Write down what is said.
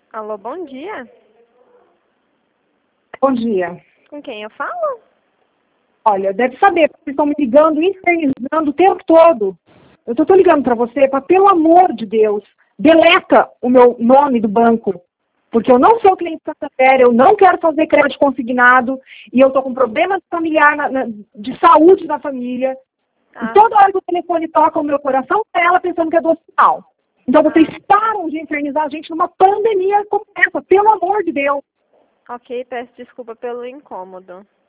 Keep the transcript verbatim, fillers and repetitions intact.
Alô, bom dia. Bom dia. Com quem eu falo? Olha, deve saber, vocês estão me ligando, infernizando o tempo todo. Eu estou ligando para você para, pelo amor de Deus, deleta o meu nome do banco. Porque eu não sou cliente Santander, eu não quero fazer crédito consignado e eu estou com problema familiar, na, na, de saúde na família. Ah. E toda hora que o telefone toca o meu coração, é ela pensando que é do hospital. Então vocês Ah. param de infernizar a gente numa pandemia como essa, pelo amor de Deus. Ok, peço desculpa pelo incômodo.